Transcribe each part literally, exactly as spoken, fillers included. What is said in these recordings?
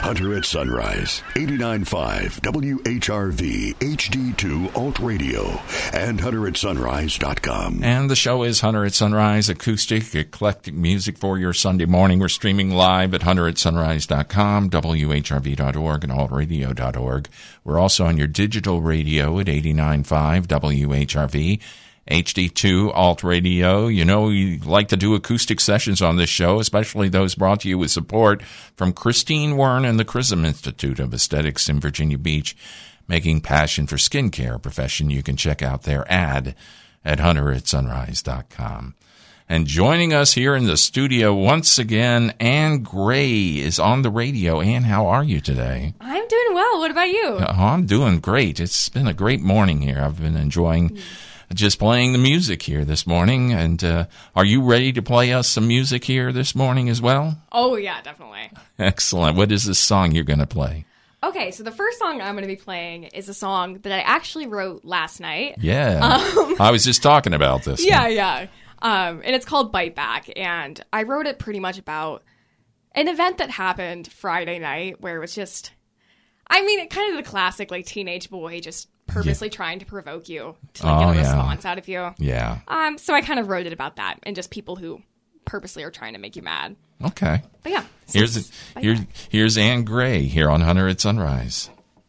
Hunter at Sunrise, eighty-nine point five W H R V H D two Alt Radio, and hunter at sunrise dot com. And the show is Hunter at Sunrise, acoustic, eclectic music for your Sunday morning. We're streaming live at hunter at sunrise dot com, W H R V dot org, and alt radio dot org. We're also on your digital radio at eighty-nine point five W H R V. H D two Alt Radio. You know, we like to do acoustic sessions on this show, especially those brought to you with support from Christine Wern and the Chrism Institute of Aesthetics in Virginia Beach, making passion for skincare a profession. You can check out their ad at hunter at sunrise dot com. And joining us here in the studio once again, Anne Gray is on the radio. Anne, how are you today? I'm doing well. What about you? Oh, I'm doing great. It's been a great morning here. I've been enjoying mm. just playing the music here this morning. And uh, are you ready to play us some music here this morning as well? Oh, yeah, definitely. Excellent. What is this song you're going to play? Okay, so the first song I'm going to be playing is a song that I actually wrote last night. Yeah. Um, I was just talking about this. Yeah, one. yeah. Um, and it's called Bite Back. And I wrote it pretty much about an event that happened Friday night where it was just, I mean, it kind of the classic, like, teenage boy just purposely yeah. trying to provoke you to like, oh, get a yeah. response out of you. Yeah. Um. So I kind of wrote it about that and just people who purposely are trying to make you mad. Okay. But yeah. So here's here's here's Anne Gray here on Hunter at Sunrise.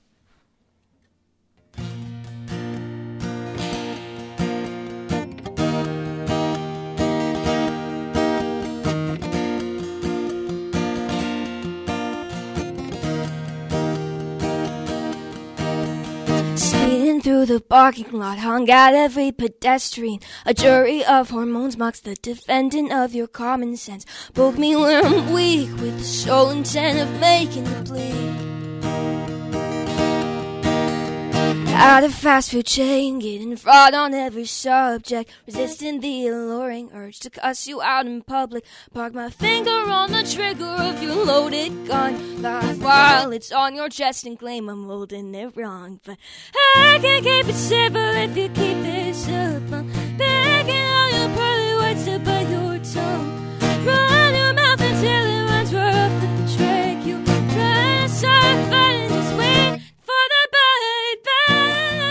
Through the parking lot, hung out every pedestrian. A jury of hormones mocks the defendant of your common sense. Poke me when I'm weak with the sole intent of making the plea. At a fast food chain, getting fraud on every subject, resisting the alluring urge to cuss you out in public. Park my finger on the trigger of your loaded gun, laugh while it's on your chest and claim I'm holding it wrong. But I can keep it simple if you keep this up. I'm begging all your pearly whites to bite your tongue. Run your mouth until it runs right off of the track. You try to start fighting, just wait for the bite back.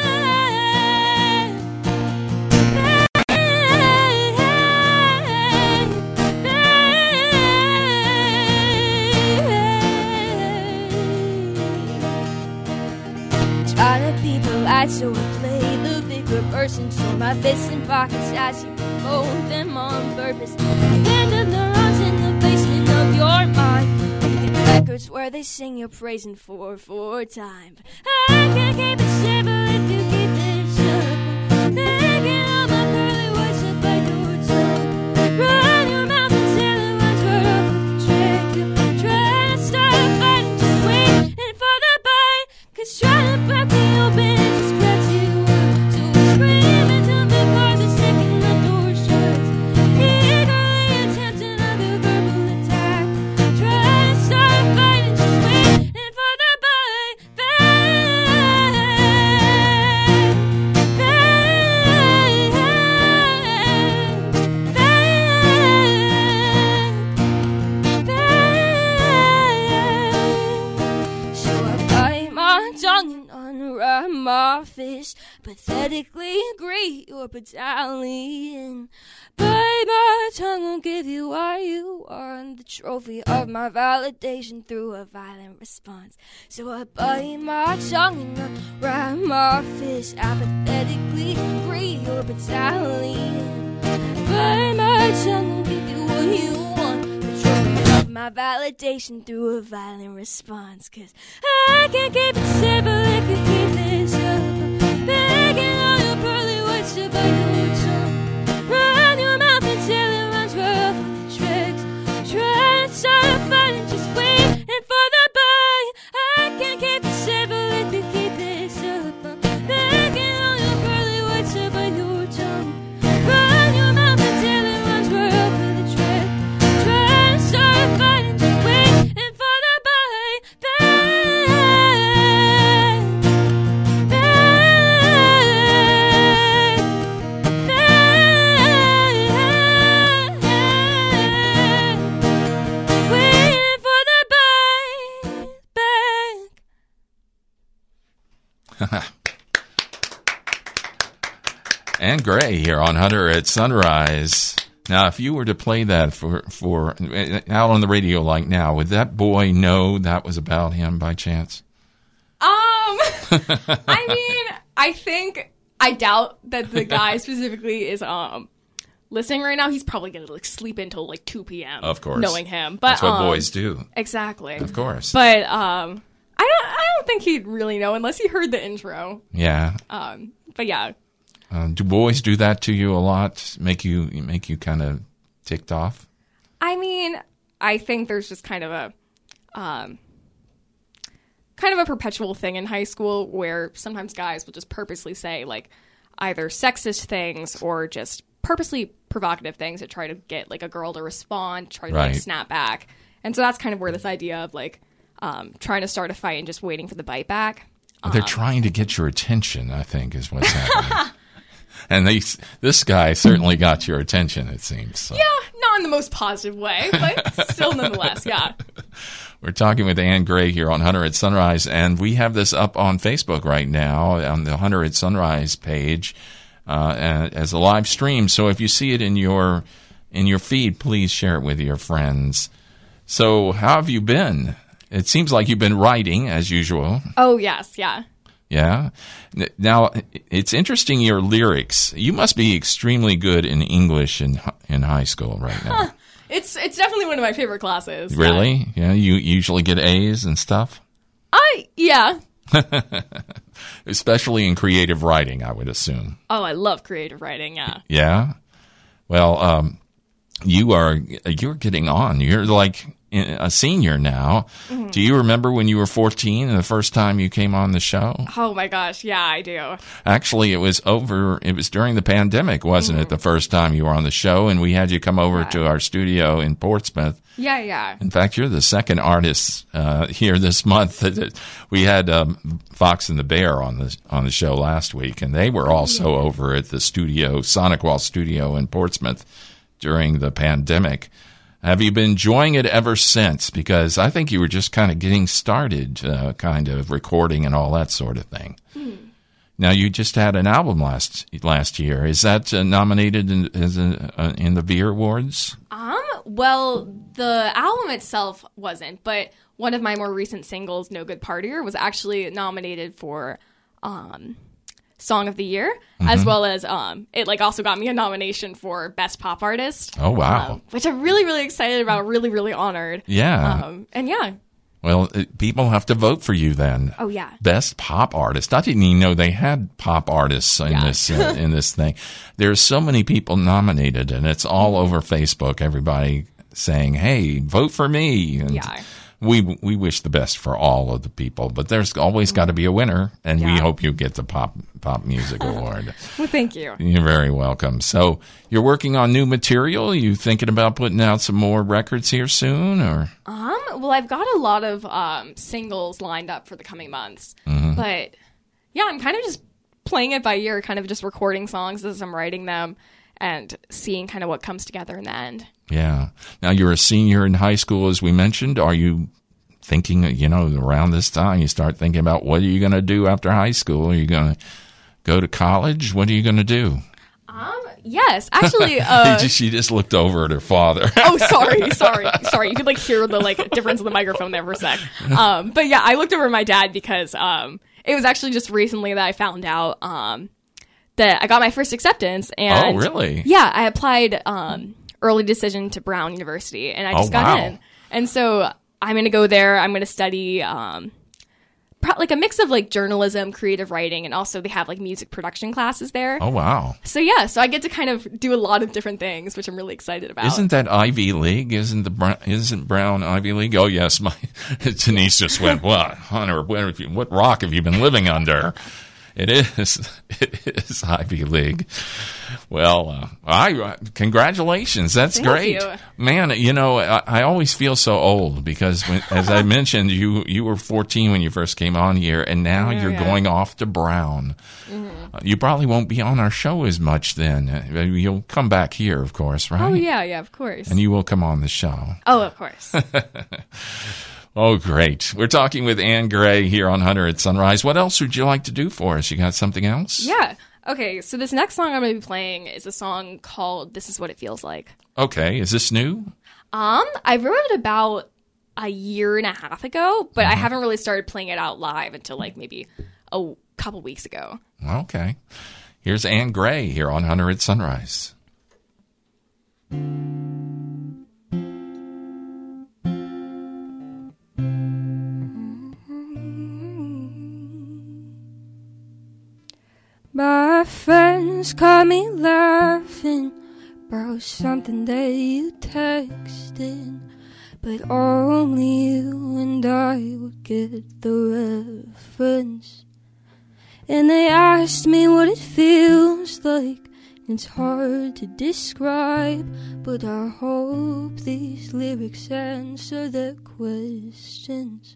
Trying to be polite, so I play the bigger person. So my fists in pockets as you fold them on purpose. Abandon neurons in the basement of your mind. Making records where they sing your praise in four four time. I can keep it simple if you keep this up. Begging all my pearly whites to bite your tongue. Run your mouth until it runs right off of the track. You try to start a fight and just waiting for the bite. Cause trying to break me open and just cracks you up. So we scream until before the second the door shuts. Eagerly attempt another verbal attack. Try to start a fight and just waiting for the bite back. Back. Back. Back. So I bite my tongue and unwrap my fist, pathetically greet your battalion. Bite my tongue won't give you what you want, the trophy of my validation through a violent response. So I bite my tongue and unwrap my fist, apathetically greet your battalion. Bite my tongue won't give you what you want, the trophy of my validation through a violent response. Cause I can't keep it simple if you keep this up. Begging all your pearly whites to bite your tongue. Run your mouth until it runs right off of the tracks. Try to start a fight and just waiting for the bite. I can't keep it simple if you keep this up. Begging all your pearly whites to bite your tongue. Run your mouth until it runs right off of the track. Try to start a fight and just waiting for the bite back. Back. Ann Gray here on Hunter at Sunrise. Now, if you were to play that for, for out on the radio like now, would that boy know that was about him by chance? Um, I mean, I think, I doubt that the guy specifically is um listening right now. He's probably going to like sleep until like two p.m. Of course. Knowing him. But, That's what um, boys do. Exactly. Of course. But um, I don't, I don't think he'd really know unless he heard the intro. Yeah. Um, but yeah. Uh, do boys do that to you a lot? Make you make you kind of ticked off? I mean, I think there's just kind of a, um, kind of a perpetual thing in high school where sometimes guys will just purposely say like either sexist things or just purposely provocative things to try to get like a girl to respond, try to Right. like, snap back. And so that's kind of where this idea of like um, trying to start a fight and just waiting for the bite back. They're trying to get your attention, I think, is what's happening. And they, this guy certainly got your attention, it seems. So. Yeah, not in the most positive way, but still nonetheless, yeah. We're talking with Ann Gray here on Hunter at Sunrise, and we have this up on Facebook right now on the Hunter at Sunrise page uh, as a live stream. So if you see it in your in your feed, please share it with your friends. So how have you been? It seems like you've been writing as usual. Oh, yes, yeah. Yeah. Now, it's interesting, your lyrics. You must be extremely good in English in in high school right now. Huh. It's it's definitely one of my favorite classes. Really? Yeah. You usually get A's and stuff? I, yeah. Especially in creative writing, I would assume. Oh, I love creative writing, yeah. Yeah? Well, um, you are, you're getting on. You're like a senior now. Mm-hmm. Do you remember when you were fourteen and the first time you came on the show? Oh my gosh, yeah, I do. Actually, it was over, it was during the pandemic, wasn't mm-hmm. it, the first time you were on the show, and we had you come over yeah. to our studio in Portsmouth. Yeah, yeah. In fact, you're the second artist uh, here this month. That we had um, Fox and the Bear on the on the show last week, and they were also yeah. over at the studio, Sonic Wall Studio in Portsmouth during the pandemic. Have you been enjoying it ever since? Because I think you were just kind of getting started, uh, kind of recording and all that sort of thing. Hmm. Now, you just had an album last last year. Is that uh, nominated in, as a, uh, in the Veer Awards? Um. Well, the album itself wasn't, but one of my more recent singles, No Good Partier, was actually nominated for um, Song of the Year, mm-hmm. as well as um, it like also got me a nomination for Best Pop Artist. Oh, wow. Um, which I'm really, really excited about, really, really honored. Yeah. Um, and yeah. Well, it, people have to vote for you then. Oh, yeah. Best Pop Artist. I didn't even know they had pop artists in yeah. this uh, in this thing. There's so many people nominated, and it's all over Facebook. Everybody saying, "Hey, vote for me!" And yeah. we we wish the best for all of the people, but there's always got to be a winner, and yeah. we hope you get the pop pop music award. Well, thank you. You're very welcome. So you're working on new material. You thinking about putting out some more records here soon, or? Um. Well, I've got a lot of um singles lined up for the coming months, mm-hmm. but yeah, I'm kind of just playing it by ear, kind of just recording songs as I'm writing them, and seeing kind of what comes together in the end. Yeah. Now, you're a senior in high school, as we mentioned. Are you thinking, you know, around this time, you start thinking about what are you going to do after high school? Are you going to go to college? What are you going to do? Um, yes, actually. Uh, she, just, she just looked over at her father. oh, sorry, sorry, sorry. You could like hear the like difference in the microphone there for a sec. Um, but yeah, I looked over at my dad because um, it was actually just recently that I found out um, that I got my first acceptance. And oh, really? Yeah, I applied um, early decision to Brown University, and I just oh, got wow. in. And so I'm going to go there. I'm going to study um, pro- like a mix of like journalism, creative writing, and also they have like music production classes there. Oh, wow. So yeah, so I get to kind of do a lot of different things, which I'm really excited about. Isn't that Ivy League? Isn't the Brown, isn't Brown Ivy League? Oh, yes. My Denise just went, what? Hunter, what, what rock have you been living under? It is. It is Ivy League. Well, uh, I uh, congratulations. That's Thank great, you. Man. You know, I, I always feel so old because, when, as I mentioned, you you were fourteen when you first came on here, and now yeah, you're yeah. going off to Brown. Mm-hmm. Uh, you probably won't be on our show as much then. Uh, you'll come back here, of course, right? Oh yeah, yeah, of course. And you will come on the show. Oh, of course. Oh, great. We're talking with Ann Gray here on Hunter at Sunrise. What else would you like to do for us? You got something else? Yeah. Okay, so this next song I'm going to be playing is a song called This Is What It Feels Like. Okay, is this new? Um, I wrote it about a year and a half ago, but mm-hmm. I haven't really started playing it out live until like maybe a couple weeks ago. Okay. Here's Ann Gray here on Hunter at Sunrise. My friends caught me laughing about something that you texted, but only you and I would get the reference. And they asked me what it feels like. It's hard to describe, but I hope these lyrics answer their questions.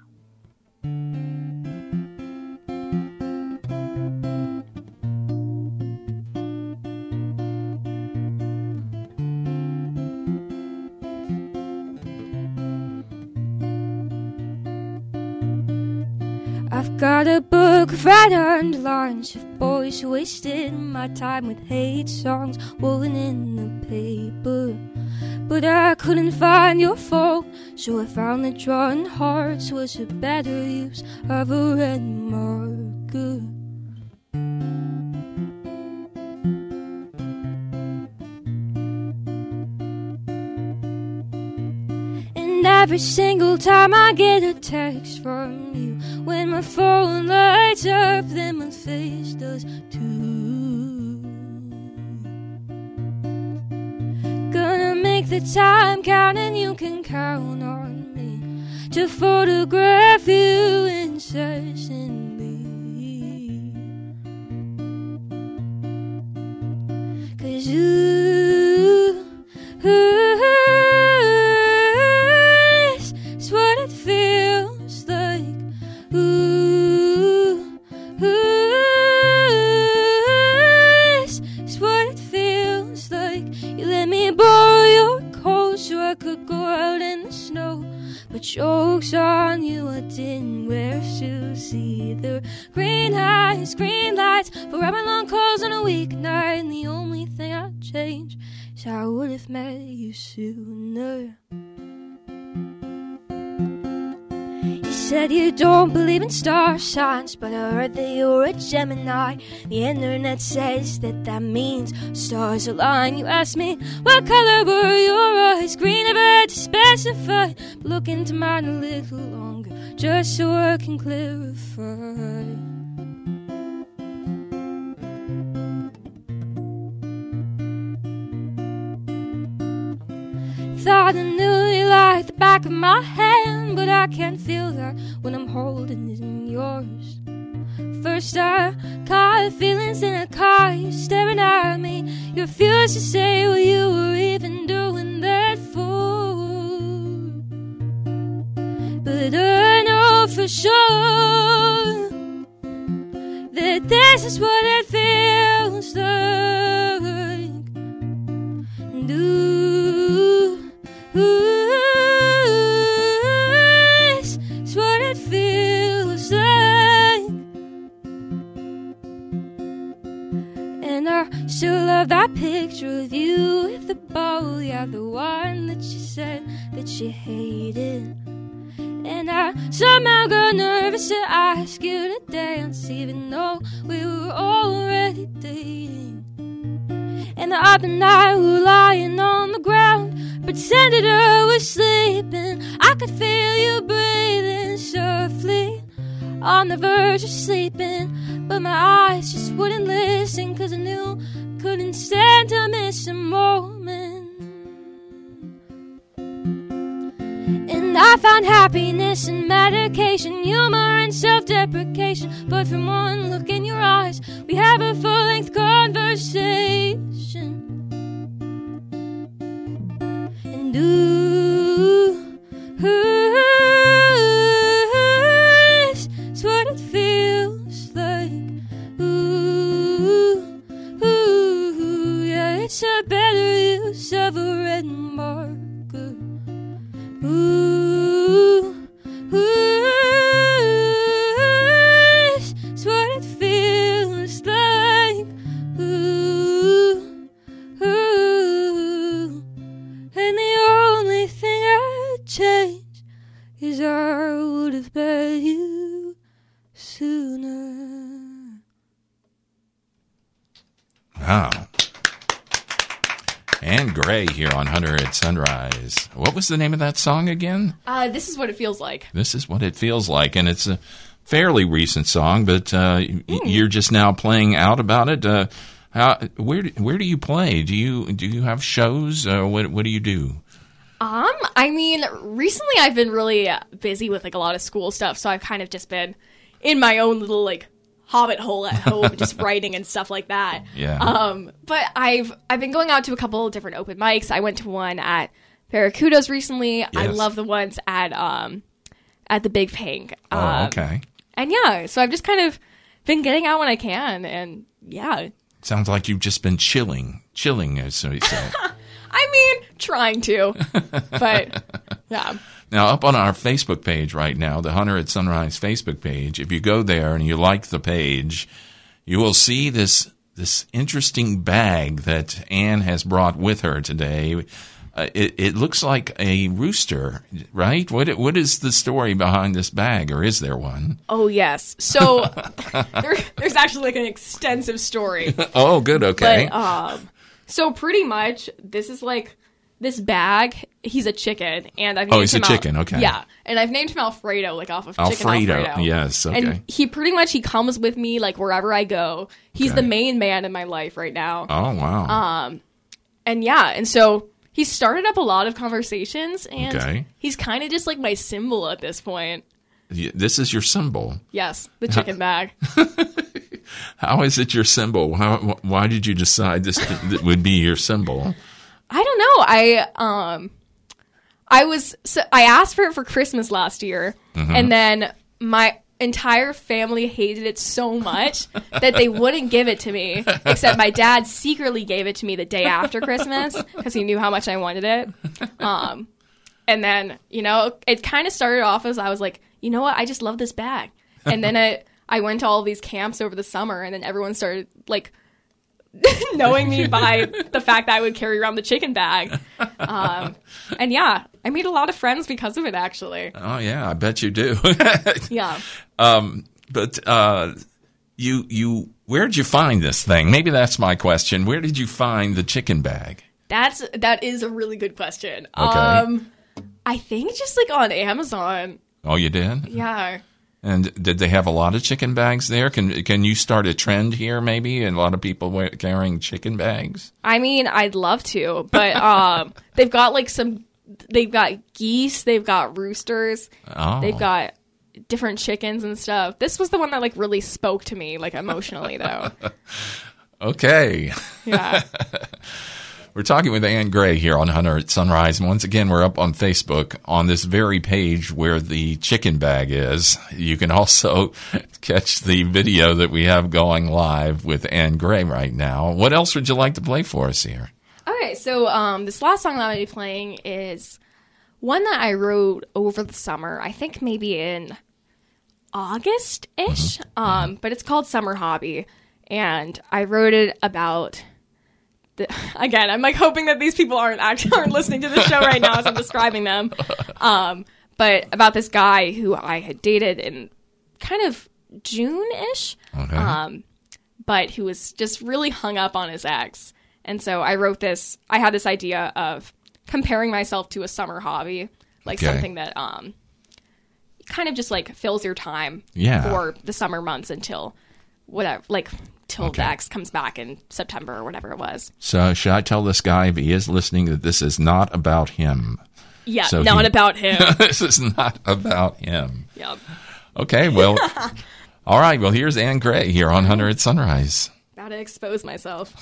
I've got a book right underlines of boys wasted my time with hate songs woven in the paper. But I couldn't find your fault, so I found that drawing hearts was a better use of a red marker. And every single time I get a text from you, when my phone lights up, then my face does too. Gonna make the time count, and you can count on me to photograph you incessantly. 'Cause you, ooh, is what it feels like. Ooh, ooh, is, is what it feels like. You let me borrow your coat so I could go out in the snow, but joke's on you, I didn't wear shoes either. Green eyes, green lights, for rubbing long calls on a weeknight, and the only thing I'd change is I would have met you sooner. You said you don't believe in star signs, but I heard that you're a Gemini. The internet says that that means stars align. You asked me what color were your eyes. Green, I've had to specify, but look into mine a little longer, just so I can clarify. Thought I knew you like the back of my hand, but I can't feel that when I'm holding it in yours. First I caught feelings in a car, you staring at me. You refused to say what you were even doing that for. But I know for sure that this is what it feels like. And ooh, ooh, this is what it feels like. And I still love that picture of you with the bow, yeah, the one that you said that you hated. And I somehow got nervous to ask you to dance, even though we were already dating. And the other night we were lying on the ground, pretended I was sleeping. I could feel you breathing softly, on the verge of sleeping, but my eyes just wouldn't listen, 'cause I knew I couldn't stand to miss a moment. And I found happiness in medication, humor and self-deprecation, but from one look in your eyes, we have a full-length conversation. And ooh, ooh, this is what it feels like. Ooh, ooh, yeah, it's a better use of a red marker. Ooh, change, 'cause I would have met you sooner. Wow. Anne Gray here on Hunter at Sunrise. What was the name of that song again? Uh, this is what it feels like. This is what it feels like, and it's a fairly recent song, but uh, mm. y- you're just now playing out about it. Uh, how, where do, where do you play? Do you do you have shows? Uh, what what do you do? Um, I mean, recently I've been really uh, busy with like a lot of school stuff, so I've kind of just been in my own little like hobbit hole at home, just writing and stuff like that. Yeah. Um, but I've I've been going out to a couple of different open mics. I went to one at Barracudas recently. I Yes. love the ones at um at the Big Pink. Oh, Um, okay. And yeah, so I've just kind of been getting out when I can, and yeah. Sounds like you've just been chilling, chilling, as we say. I mean, trying to, but yeah. Now, up on our Facebook page right now, the Hunter at Sunrise Facebook page, if you go there and you like the page, you will see this this interesting bag that Anne has brought with her today. Uh, it, it looks like a rooster, right? What what is the story behind this bag, or is there one? Oh yes. So there, there's actually like an extensive story. Oh, good. Okay. But um, so pretty much this is like this bag. He's a chicken, and I've named Oh, he's a him Al- chicken, okay. Yeah, and I've named him Alfredo, like off of Chicken Alfredo, Alfredo. yes, okay. And he pretty much he comes with me like wherever I go. He's Okay. the main man in my life right now. Oh, wow. Um, and yeah, and so he started up a lot of conversations, and Okay. he's kind of just like my symbol at this point. Y- this is your symbol. Yes, the chicken bag. How is it your symbol? How, wh- why did you decide this to, that would be your symbol? I don't know. I um, I was so I asked for it for Christmas last year, Mm-hmm. and then my entire family hated it so much that they wouldn't give it to me. Except my dad secretly gave it to me the day after Christmas because he knew how much I wanted it. Um, and then you know it kind of started off as I was like, you know what, I just love this bag, and then I I went to all these camps over the summer, and then everyone started like. knowing me by the fact that I would carry around the chicken bag. Um, and yeah, I made a lot of friends because of it, actually. Oh, yeah, I bet you do. Yeah. Um, but uh, you, you, where'd you find this thing? Maybe that's my question. Where did you find the chicken bag? That's, that is a really good question. Okay. Um, I think just like on Amazon. Oh, you did? Yeah. And did they have a lot of chicken bags there? Can can you start a trend here, maybe? And a lot of people wear, carrying chicken bags? I mean, I'd love to, but um, they've got like some, they've got geese, they've got roosters, Oh. they've got different chickens and stuff. This was the one that like really spoke to me, like emotionally though. Okay. Yeah. We're talking with Anne Gray here on Hunter at Sunrise. And once again, we're up on Facebook on this very page where the chicken bag is. You can also catch the video that we have going live with Anne Gray right now. What else would you like to play for us here? Okay, so um, this last song that I'm going to be playing is one that I wrote over the summer. I think maybe in August-ish, Mm-hmm. um, but it's called Summer Hobby. And I wrote it about... The, again, I'm like hoping that these people aren't actually aren't listening to the show right now as I'm describing them. Um, but about this guy who I had dated in kind of June-ish, Okay. um, but who was just really hung up on his ex. And so I wrote this. I had this idea of comparing myself to a summer hobby, like Okay. something that um, kind of just like fills your time Yeah. for the summer months until whatever, like till Okay. the ex comes back in September or whatever it was. So should I tell this guy, if he is listening, that this is not about him? Yeah, So not he- about him. This is not about him. Yep. Okay, well, all right. Well, here's Anne Gray here on Hunter at Sunrise. About to expose myself.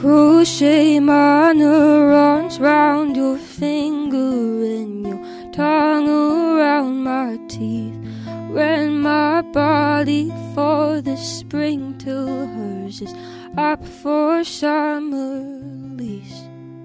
Crochet my neurons round your finger and your tongue around my teeth. Ran my body for the spring till hers is up for summer release.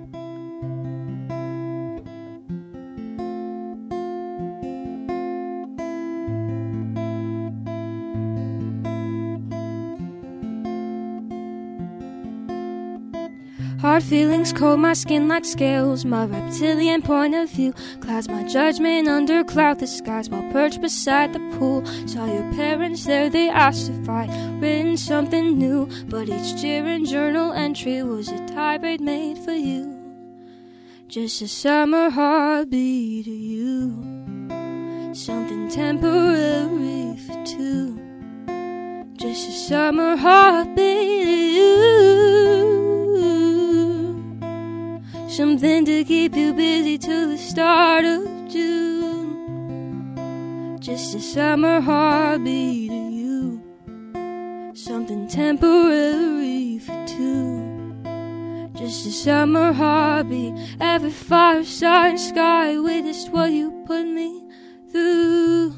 Hard feelings cold my skin like scales. My reptilian point of view clouds my judgment under cloud the skies. While perched beside the pool, saw your parents there. They asked if I'd written something new, but each cheer and journal entry was a tirade made for you. Just a summer heartbeat to you, something temporary for two. Just a summer heartbeat to you, something to keep you busy till the start of June. Just a summer heartbeat to you, something temporary for two. Just a summer heartbeat. Every fireside sky witnessed what you put me through.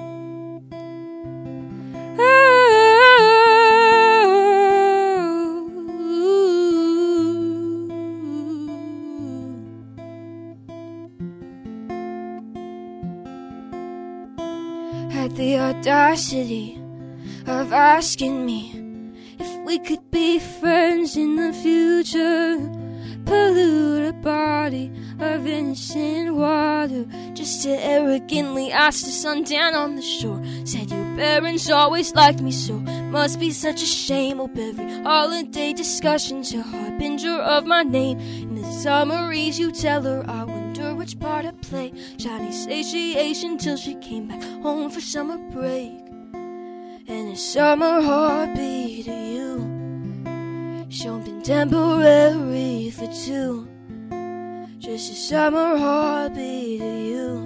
Had the audacity of asking me if we could be friends in the future. Pollute a body of innocent water just to arrogantly ask the sun down on the shore. Said your parents always liked me so, must be such a shame. Hope every holiday discussion's a harbinger of my name. In the summaries you tell her, I wonder which part I play. Shiny satiation till she came back home for summer break. And a summer heartbeat to you, something temporary for two. Just a summer heartbeat to you,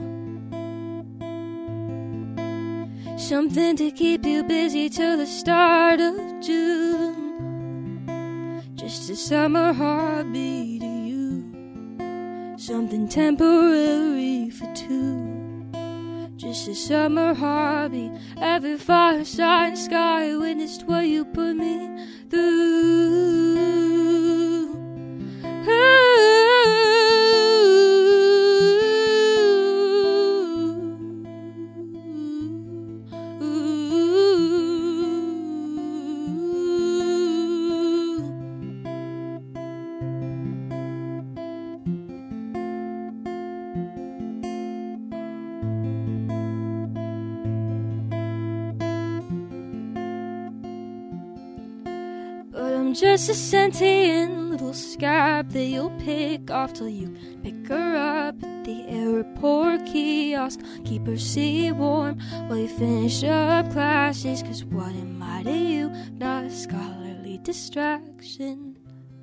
something to keep you busy till the start of June. Just a summer heartbeat to you, something temporary for two. Just a summer heartbeat. Every fireside sky witnessed what you put me through. Just a sentient little scab that you'll pick off till you pick her up at the airport kiosk. Keep her seat warm while you finish up classes, 'cause what am I to you? Not a scholarly distraction.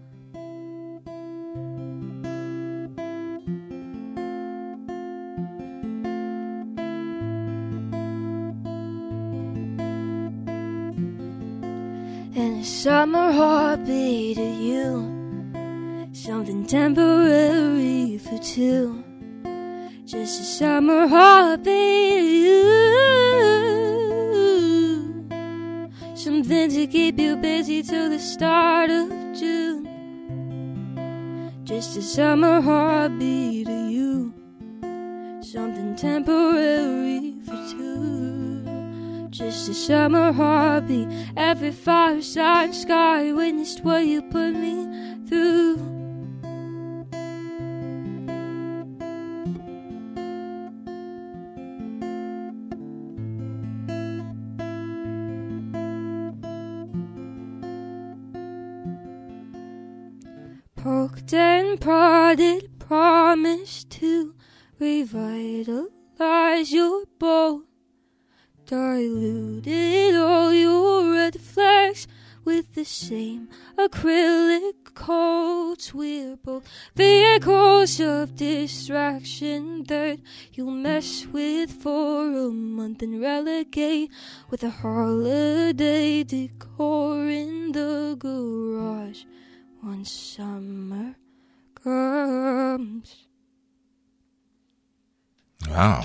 And a summer heartbeat to you, something temporary for two. Just a summer heartbeat to you, something to keep you busy till the start of June. Just a summer heartbeat to you, something temporary for two. Just a summer heartbeat. Every fireside sky witnessed what you put me through. Poked and prodded, promised to revitalize your bowl. Diluted all your red flags with the same acrylic coats. We're both vehicles of distraction that you'll mess with for a month and relegate with a holiday decor in the garage when summer comes. Wow.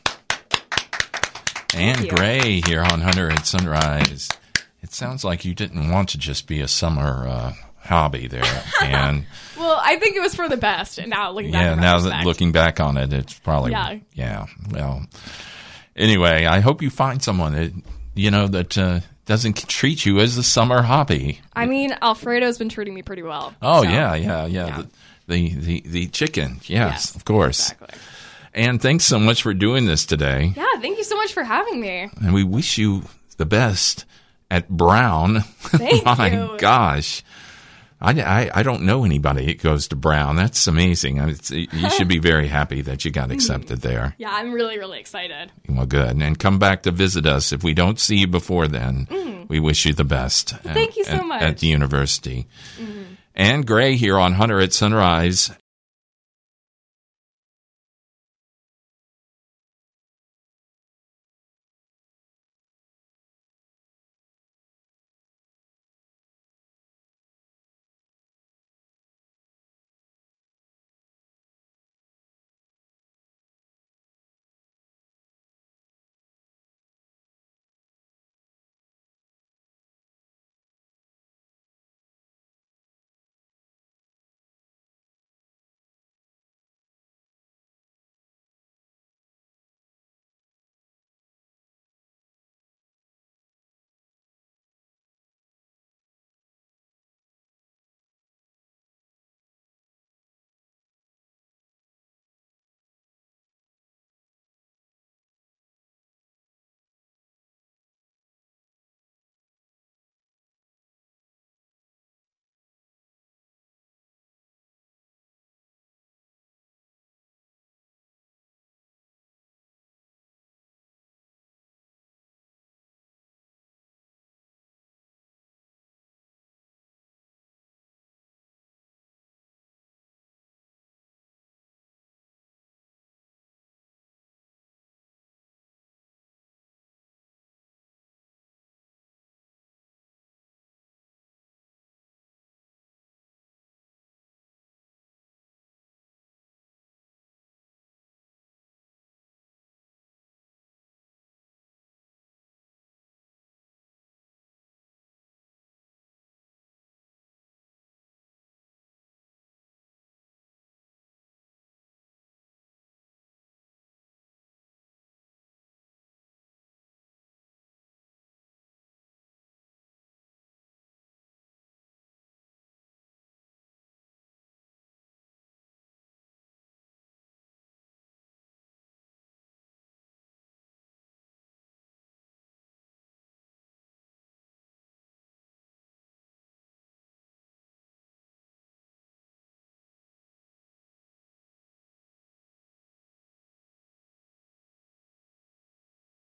Anne you. Gray here on Hunter at Sunrise. It sounds like you didn't want to just be a summer uh, hobby there, Anne. Well, I think it was for the best. And now looking back, Yeah, in now that retrospect. looking back on it, it's probably Yeah. yeah. Well, anyway, I hope you find someone that you know that uh, doesn't treat you as a summer hobby. I mean, Alfredo's been treating me pretty well. Oh so- yeah, yeah, yeah. Yeah. The, the the the chicken, yes, Yes, of course. Exactly. And thanks so much for doing this today. Yeah, thank you so much for having me. And we wish you the best at Brown. Thank My you. gosh. I, I, I don't know anybody that goes to Brown. That's amazing. I mean, it's, you should be very happy that you got accepted there. Yeah, I'm really, really excited. Well, good. And come back to visit us. If we don't see you before then, we wish you the best. Thank you so at, much. At the university. Anne Gray here on Hunter at Sunrise.